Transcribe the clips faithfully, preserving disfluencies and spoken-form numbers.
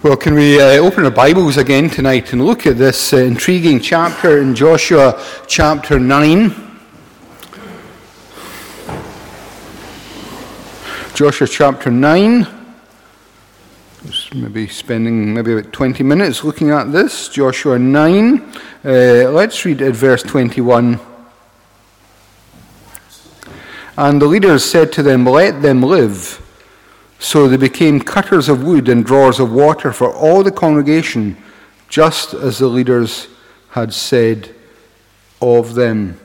Well, can we uh, open our Bibles again tonight and look at this uh, intriguing chapter in Joshua chapter nine. Joshua chapter nine. Just maybe spending maybe about twenty minutes looking at this. Joshua nine. Uh, let's read at verse twenty-one. And the leaders said to them, "Let them live." So they became cutters of wood and drawers of water for all the congregation, just as the leaders had said of them.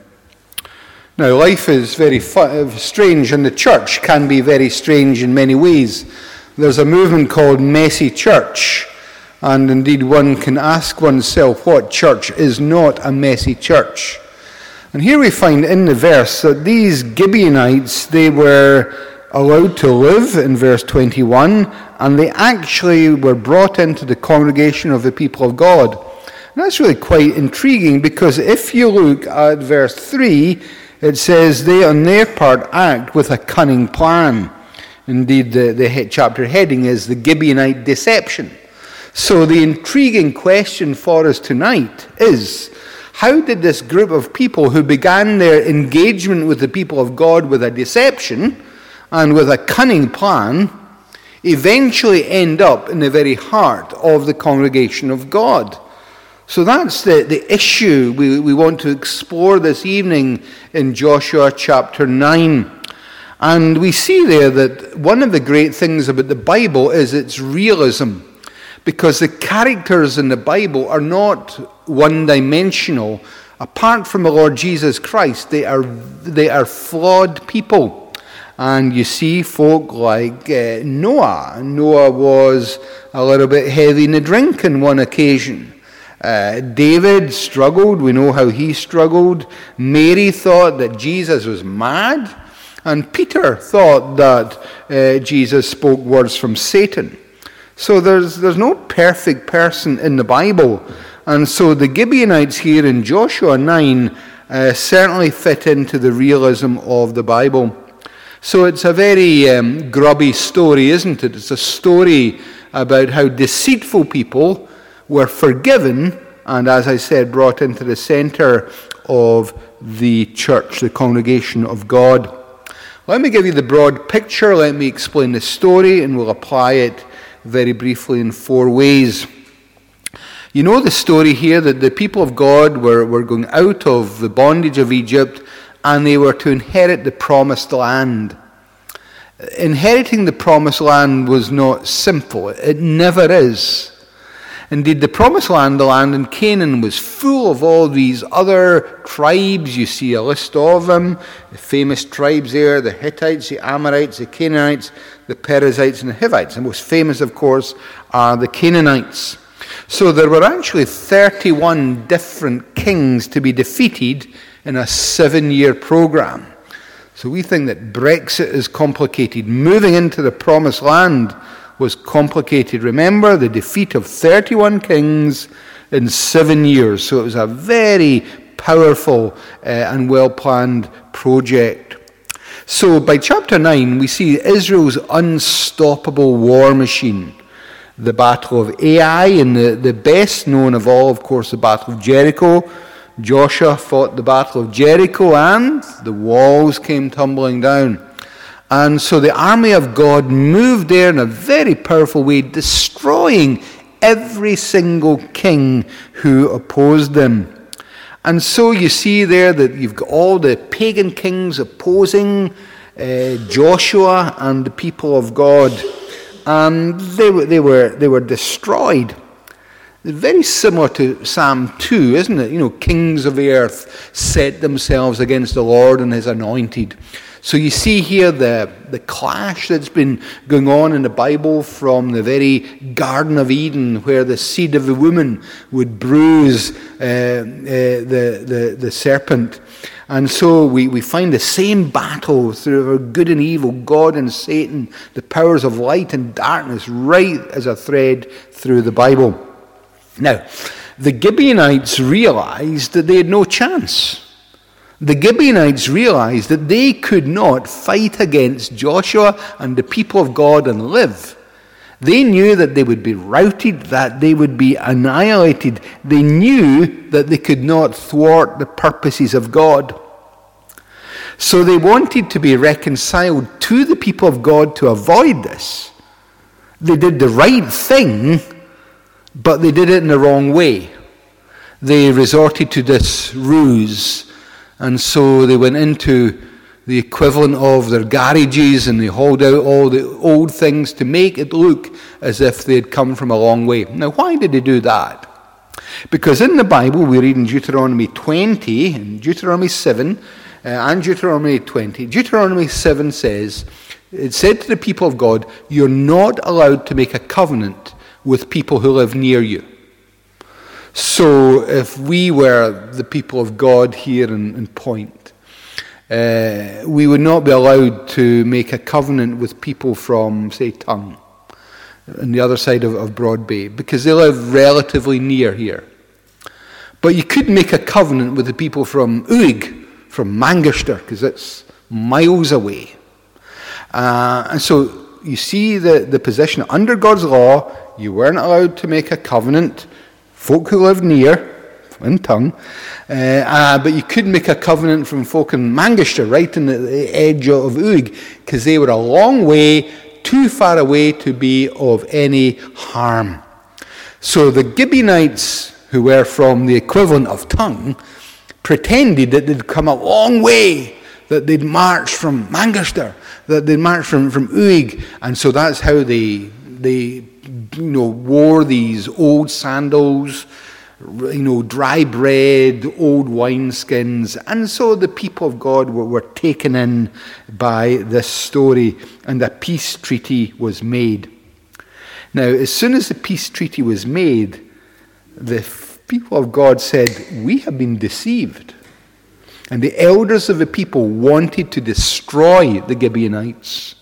Now, life is very fu- strange, and the church can be very strange in many ways. There's a movement called messy church, and indeed one can ask oneself what church is not a messy church. And here we find in the verse that these Gibeonites, they were allowed to live in verse twenty-one, and they actually were brought into the congregation of the people of God. And that's really quite intriguing, because if you look at verse three, it says they on their part act with a cunning plan. Indeed, the, the chapter heading is the Gibeonite deception. So the intriguing question for us tonight is, how did this group of people who began their engagement with the people of God with a deception and with a cunning plan eventually end up in the very heart of the congregation of God? So that's the, the issue we, we want to explore this evening in Joshua chapter nine. And we see there that one of the great things about the Bible is its realism, because the characters in the Bible are not one-dimensional. Apart from the Lord Jesus Christ, they are, they are flawed people. And you see folk like uh, Noah. Noah was a little bit heavy in the drink on one occasion. Uh, David struggled. We know how he struggled. Mary thought that Jesus was mad. And Peter thought that uh, Jesus spoke words from Satan. So there's, there's no perfect person in the Bible. And so the Gibeonites here in Joshua nine uh, certainly fit into the realism of the Bible. So it's a very um, grubby story, isn't it? It's a story about how deceitful people were forgiven and, as I said, brought into the center of the church, the congregation of God. Let me give you the broad picture. Let me explain the story, and we'll apply it very briefly in four ways. You know the story here that the people of God were, were going out of the bondage of Egypt, and they were to inherit the promised land. Inheriting the promised land was not simple. It never is. Indeed, the promised land, the land in Canaan, was full of all these other tribes. You see a list of them. The famous tribes there, the Hittites, the Amorites, the Canaanites, the Perizzites, and the Hivites. The most famous, of course, are the Canaanites. So there were actually thirty-one different kings to be defeated in a seven-year program. So we think that Brexit is complicated. Moving into the promised land was complicated. Remember, the defeat of thirty-one kings in seven years. So it was a very powerful uh, and well-planned project. So by chapter nine, we see Israel's unstoppable war machine. The Battle of Ai, and the, the best known of all, of course, the Battle of Jericho. Joshua fought the Battle of Jericho, and the walls came tumbling down. And so the army of God moved there in a very powerful way, destroying every single king who opposed them. And so you see there that you've got all the pagan kings opposing uh, Joshua and the people of God. And they were, they were, they were destroyed. Very similar to Psalm two, isn't it? You know, kings of the earth set themselves against the Lord and his anointed. So you see here the, the clash that's been going on in the Bible from the very Garden of Eden, where the seed of the woman would bruise uh, uh, the, the, the serpent. And so we, we find the same battle through good and evil, God and Satan, the powers of light and darkness, right as a thread through the Bible. Now, the Gibeonites realized that they had no chance. The Gibeonites realized that they could not fight against Joshua and the people of God and live. They knew that they would be routed, that they would be annihilated. They knew that they could not thwart the purposes of God. So they wanted to be reconciled to the people of God to avoid this. They did the right thing, but they did it in the wrong way. They resorted to this ruse, and so they went into the equivalent of their garages and they hauled out all the old things to make it look as if they had come from a long way. Now, why did they do that? Because in the Bible, we read in Deuteronomy twenty, and Deuteronomy seven, uh, and Deuteronomy twenty. Deuteronomy seven says, it said to the people of God, you're not allowed to make a covenant with people who live near you. So if we were the people of God here in, in Point, uh, we would not be allowed to make a covenant with people from, say, Tongue, on the other side of, of Broad Bay, because they live relatively near here. But you could make a covenant with the people from Uig, from Manchester, because it's miles away. Uh, and so you see the, the position. Under God's law, you weren't allowed to make a covenant. Folk who lived near, in Tongue, uh, uh, but you could make a covenant from folk in Manchester, right in the, the edge of Uig, because they were a long way, too far away to be of any harm. So the Gibeonites, who were from the equivalent of Tongue, pretended that they'd come a long way, that they'd marched from Manchester, that they'd marched from, from Uig, and so that's how they they you know wore these old sandals, you know, dry bread, old wineskins, and so the people of God were, were taken in by this story, and a peace treaty was made. Now, as soon as the peace treaty was made, the people of God said, we have been deceived. And the elders of the people wanted to destroy the Gibeonites.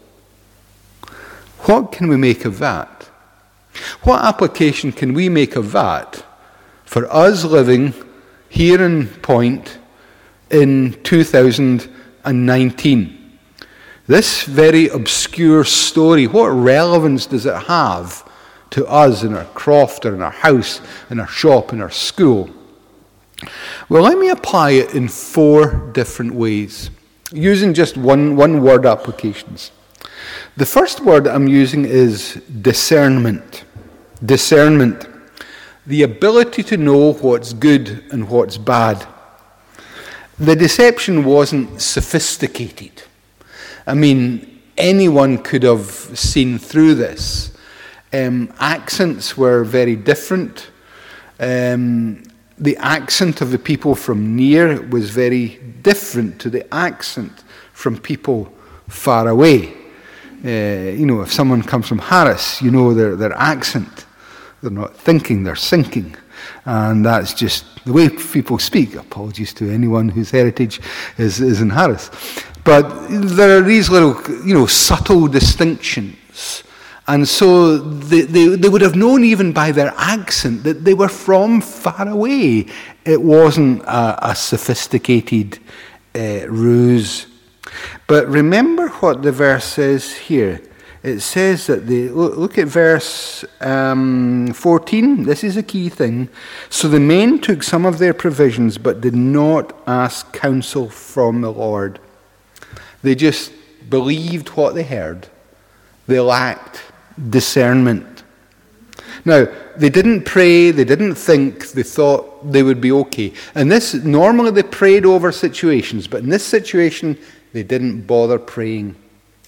What can we make of that? What application can we make of that for us living here in Point in two thousand nineteen? This very obscure story, what relevance does it have to us in our croft or in our house, in our shop, in our school? Well, let me apply it in four different ways, using just one, one word applications. The first word I'm using is discernment. Discernment. The ability to know what's good and what's bad. The deception wasn't sophisticated. I mean, anyone could have seen through this. Um, accents were very different. Um, the accent of the people from near was very different to the accent from people far away. Uh, you know, if someone comes from Harris, you know their, their accent. They're not thinking, they're sinking. And that's just the way people speak. Apologies to anyone whose heritage is, is in Harris. But there are these little, you know, subtle distinctions. And so they, they, they would have known even by their accent that they were from far away. It wasn't a, a sophisticated uh, ruse. But remember what the verse says here. It says that the, look at verse um, fourteen. This is a key thing. So the men took some of their provisions, but did not ask counsel from the Lord. They just believed what they heard. They lacked discernment. Now, they didn't pray, they didn't think, they thought they would be okay. And this, normally they prayed over situations, but in this situation, they didn't bother praying.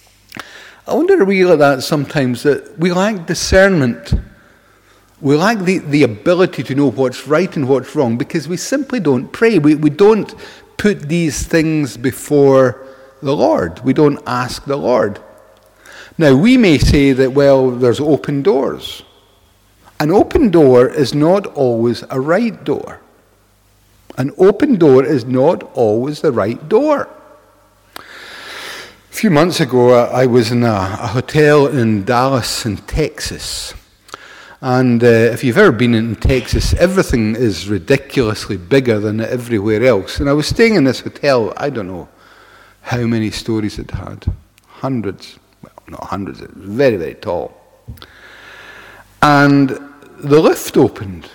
I wonder if we like that sometimes, that we lack discernment. We lack the, the ability to know what's right and what's wrong because we simply don't pray. We, we don't put these things before the Lord. We don't ask the Lord. Now, we may say that, well, there's open doors. An open door is not always a right door. An open door is not always the right door. A few months ago, I was in a, a hotel in Dallas, in Texas. And uh, if you've ever been in Texas, everything is ridiculously bigger than everywhere else. And I was staying in this hotel, I don't know how many stories it had. Hundreds. Well, not hundreds. It was very, very tall. And the lift opened.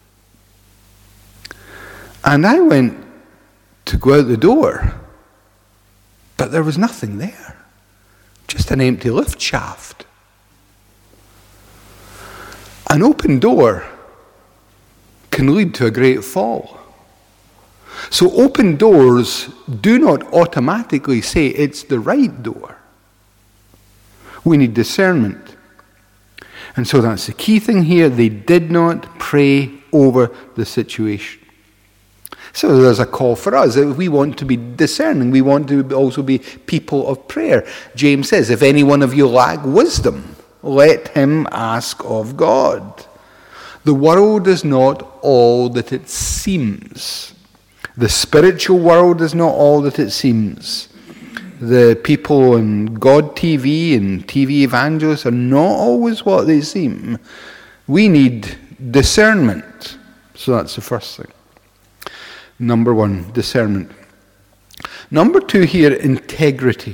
And I went to go out the door, but there was nothing there. Just an empty lift shaft. An open door can lead to a great fall. So open doors do not automatically say it's the right door. We need discernment. And so that's the key thing here. They did not pray over the situation. So there's a call for us. We want to be discerning. We want to also be people of prayer. James says, if any one of you lack wisdom, let him ask of God. The world is not all that it seems. The spiritual world is not all that it seems. The people on God T V and T V evangelists are not always what they seem. We need discernment. So that's the first thing. Number one, discernment. Number two here, integrity.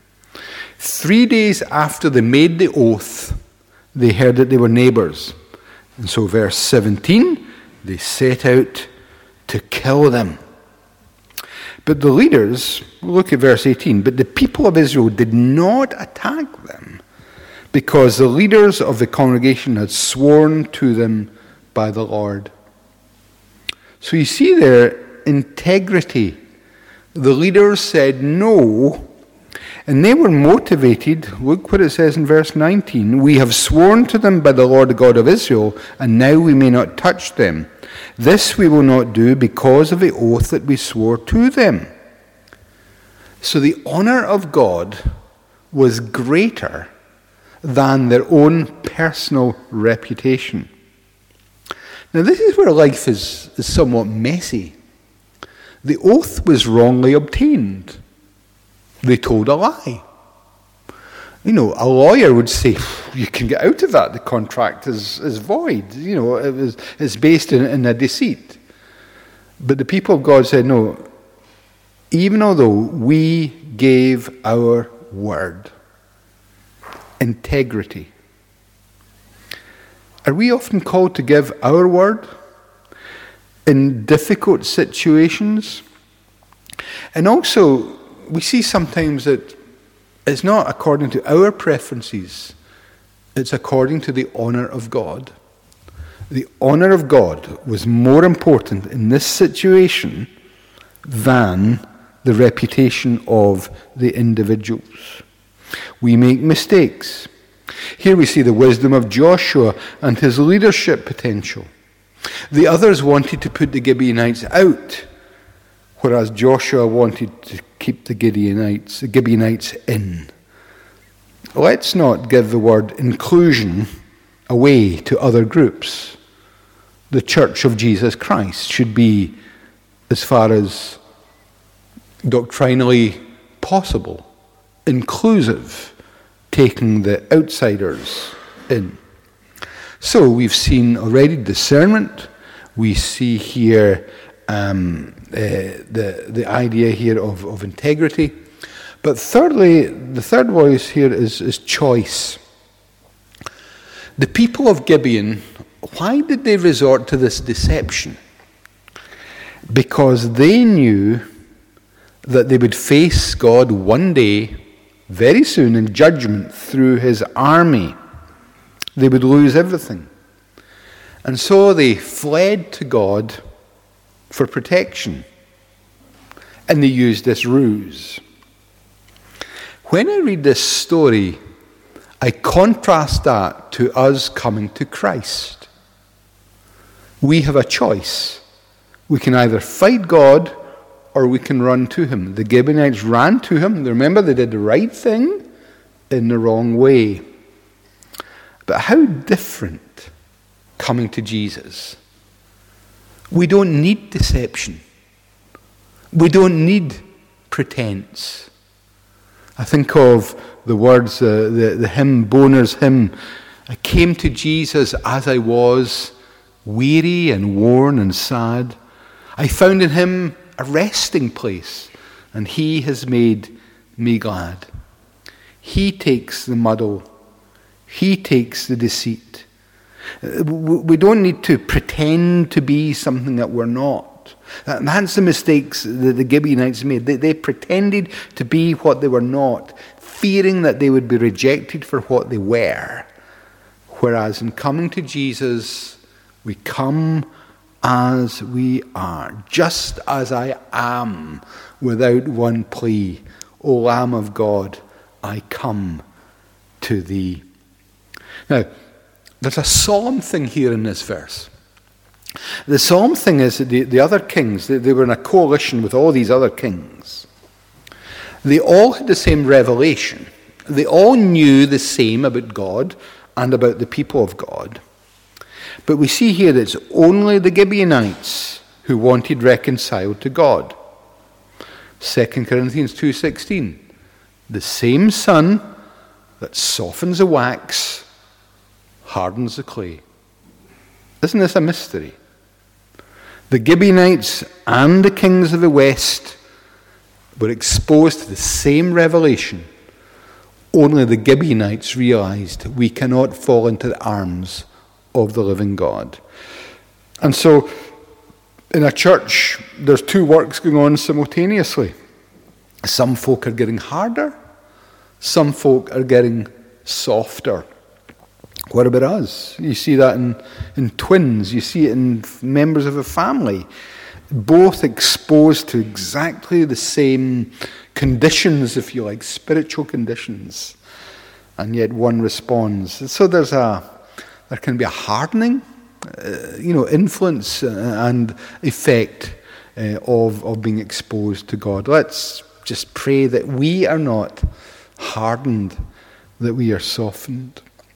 Three days after they made the oath, they heard that they were neighbours. And so verse seventeen, they set out to kill them. But the leaders, look at verse eighteen, but the people of Israel did not attack them because the leaders of the congregation had sworn to them by the Lord. So you see there, integrity. The leaders said no, and they were motivated. Look what it says in verse nineteen. We have sworn to them by the Lord God of Israel, and now we may not touch them. This we will not do because of the oath that we swore to them. So the honor of God was greater than their own personal reputation. Now this is where life is, is somewhat messy. The oath was wrongly obtained. They told a lie. You know, a lawyer would say, you can get out of that. The contract is, is void. You know, it was, it's based in, in a deceit. But the people of God said, no, even although we gave our word, integrity. Are we often called to give our word in difficult situations? And also, we see sometimes that it's not according to our preferences, it's according to the honor of God. The honor of God was more important in this situation than the reputation of the individuals. We make mistakes. Here we see the wisdom of Joshua and his leadership potential. The others wanted to put the Gibeonites out, whereas Joshua wanted to keep the Gibeonites, the Gibeonites in. Let's not give the word inclusion away to other groups. The Church of Jesus Christ should be, as far as doctrinally possible, inclusive, taking the outsiders in. So we've seen already discernment. We see here um, uh, the the idea here of, of integrity. But thirdly, the third voice here is, is choice. The people of Gibeon, why did they resort to this deception? Because they knew that they would face God one day, very soon, in judgment through his army. They would lose everything. And so they fled to God for protection. And they used this ruse. When I read this story, I contrast that to us coming to Christ. We have a choice. We can either fight God or we can run to him. The Gibeonites ran to him. Remember, they did the right thing in the wrong way. But how different coming to Jesus. We don't need deception. We don't need pretense. I think of the words, uh, the, the hymn, Boner's hymn, I came to Jesus as I was, weary and worn and sad. I found in him a resting place, and he has made me glad. He takes the muddle. He takes the deceit. We don't need to pretend to be something that we're not. That's the mistakes that the Gibeonites made. They, they pretended to be what they were not, fearing that they would be rejected for what they were. Whereas in coming to Jesus, we come as we are, just as I am, without one plea. O Lamb of God, I come to thee. Now, there's a solemn thing here in this verse. The solemn thing is that the, the other kings, they, they were in a coalition with all these other kings. They all had the same revelation. They all knew the same about God and about the people of God. But we see here that it's only the Gibeonites who wanted reconciled to God. Second Corinthians two sixteen. The same sun that softens the wax hardens the clay. Isn't this a mystery? The Gibeonites and the kings of the west were exposed to the same revelation. Only the Gibeonites realized we cannot fall into the arms of the living God. And so, in a church, there's two works going on simultaneously. Some folk are getting harder. Some folk are getting softer. What about us? You see that in, in twins. You see it in members of a family. Both exposed to exactly the same conditions, if you like, spiritual conditions. And yet one responds. So there's a, there can be a hardening, uh, you know, influence and effect uh, of, of being exposed to God. Let's just pray that we are not hardened, that we are softened.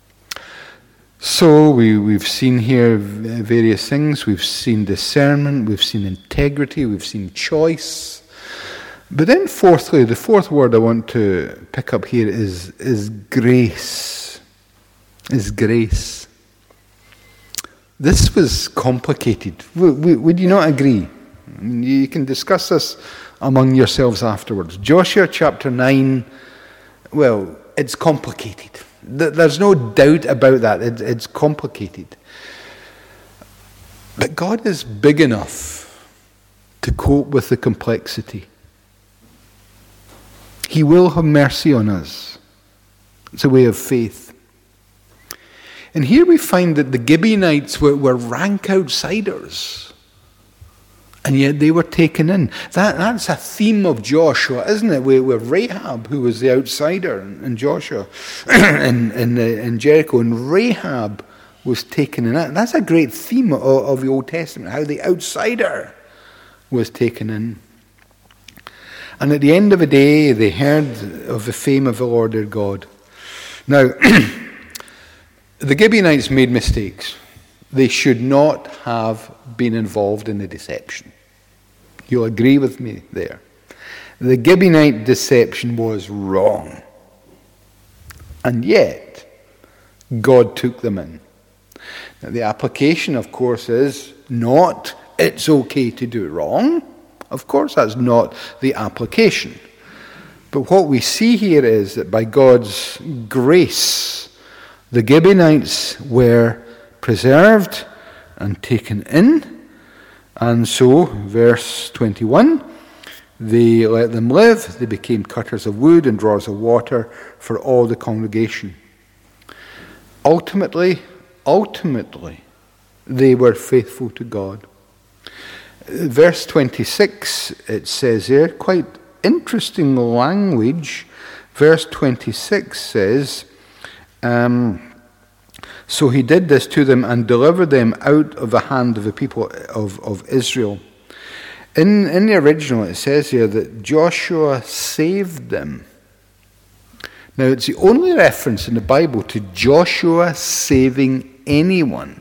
So we, we've seen here various things. We've seen discernment, we've seen integrity, we've seen choice. But then fourthly, the fourth word I want to pick up here is, is grace. Is grace. This was complicated. Would, would you not agree? I mean, you can discuss this among yourselves afterwards. Joshua chapter nine, well, it's complicated. There's no doubt about that. It's complicated. But God is big enough to cope with the complexity. He will have mercy on us. It's a way of faith. And here we find that the Gibeonites were, were rank outsiders. And yet they were taken in. That, that's a theme of Joshua, isn't it? With, with Rahab, who was the outsider in, in Joshua, in, in, uh, in Jericho. And Rahab was taken in. That's a great theme of, of the Old Testament, how the outsider was taken in. And at the end of the day, they heard of the fame of the Lord their God. Now, the Gibeonites made mistakes. They should not have been involved in the deception. You'll agree with me there. The Gibeonite deception was wrong. And yet, God took them in. Now, the application, of course, is not, it's okay to do wrong. Of course, that's not the application. But what we see here is that by God's grace, the Gibeonites were preserved and taken in. And so, verse twenty-one, they let them live. They became cutters of wood and drawers of water for all the congregation. Ultimately, ultimately, they were faithful to God. Verse twenty-six, it says here, quite interesting language. Verse twenty-six says, um, so he did this to them and delivered them out of the hand of the people of, of Israel. In, in the original, it says here that Joshua saved them. Now, it's the only reference in the Bible to Joshua saving anyone.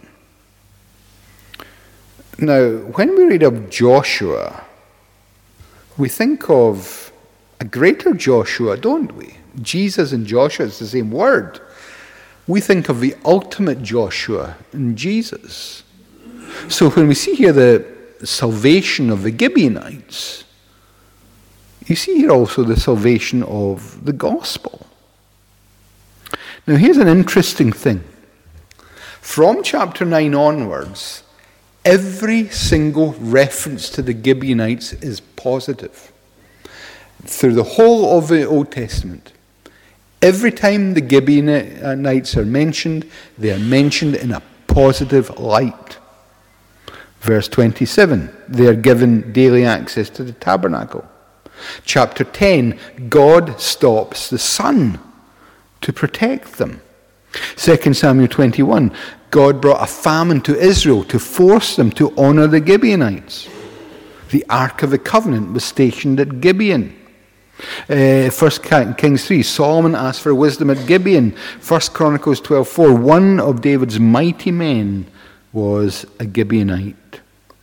Now, when we read of Joshua, we think of a greater Joshua, don't we? Jesus and Joshua, it's the same word. We think of the ultimate Joshua in Jesus. So when we see here the salvation of the Gibeonites, you see here also the salvation of the gospel. Now here's an interesting thing. From chapter nine onwards, every single reference to the Gibeonites is positive. Through the whole of the Old Testament, every time the Gibeonites are mentioned, they are mentioned in a positive light. Verse twenty-seven, they are given daily access to the tabernacle. Chapter ten, God stops the sun to protect them. Second Samuel twenty-one, God brought a famine to Israel to force them to honor the Gibeonites. The Ark of the Covenant was stationed at Gibeon. Uh, First Kings three, Solomon asked for wisdom at Gibeon. First Chronicles twelve four, one of David's mighty men was a Gibeonite.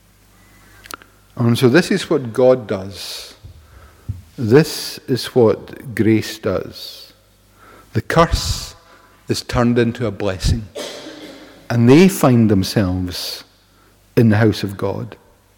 And so this is what God does. This is what grace does. The curse is turned into a blessing, and they find themselves in the house of God.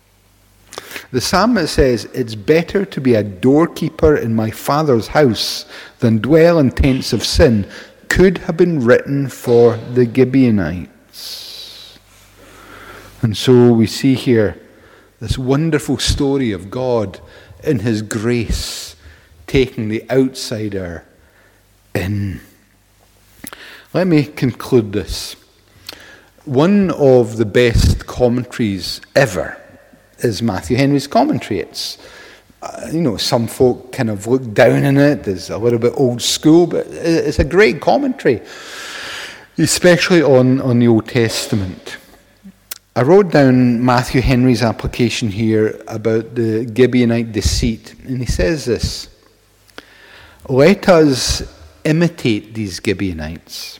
The psalmist says, it's better to be a doorkeeper in my Father's house than dwell in tents of sin, could have been written for the Gibeonites. And so we see here this wonderful story of God in his grace taking the outsider in. Let me conclude this. One of the best commentaries ever is Matthew Henry's commentary. It's, uh, you know, some folk kind of look down on it. It's a little bit old school, but it's a great commentary, especially on, on the Old Testament. I wrote down Matthew Henry's application here about the Gibeonite deceit, and he says this: let us imitate these Gibeonites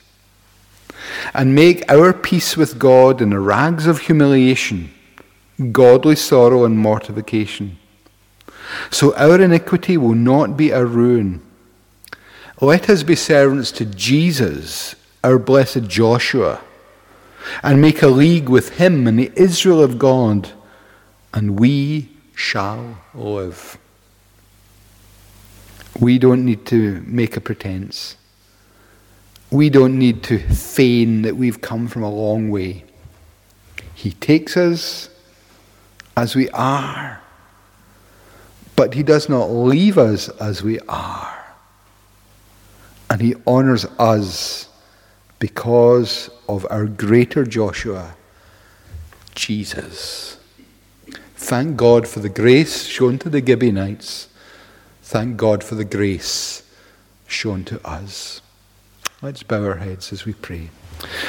and make our peace with God in the rags of humiliation, godly sorrow and mortification, so our iniquity will not be our ruin. Let us be servants to Jesus, our blessed Joshua, and make a league with him and the Israel of God, and we shall live. We don't need to make a pretense. We don't need to feign that we've come from a long way. He takes us as we are, but he does not leave us as we are. And he honors us because of our greater Joshua, Jesus. Thank God for the grace shown to the Gibeonites. Thank God for the grace shown to us. Let's bow our heads as we pray.